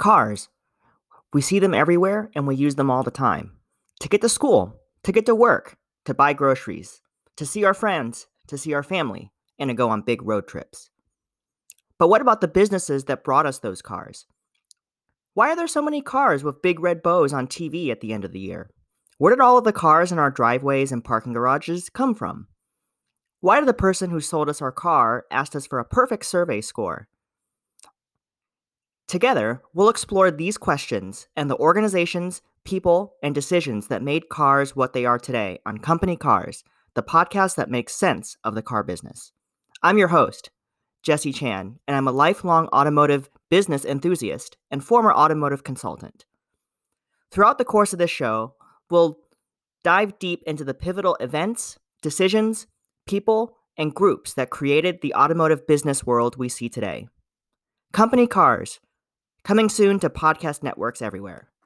Cars. We see them everywhere and we use them all the time. To get to school, to get to work, to buy groceries, to see our friends, to see our family, and to go on big road trips. But what about the businesses that brought us those cars? Why are there so many cars with big red bows on TV at the end of the year? Where did all of the cars in our driveways and parking garages come from? Why did the person who sold us our car ask us for a perfect survey score? Together, we'll explore these questions and the organizations, people, and decisions that made cars what they are today on Company Cars, the podcast that makes sense of the car business. I'm your host, Jesse Chan, and I'm a lifelong automotive business enthusiast and former automotive consultant. Throughout the course of this show, we'll dive deep into the pivotal events, decisions, people, and groups that created the automotive business world we see today. Company Cars, coming soon to podcast networks everywhere.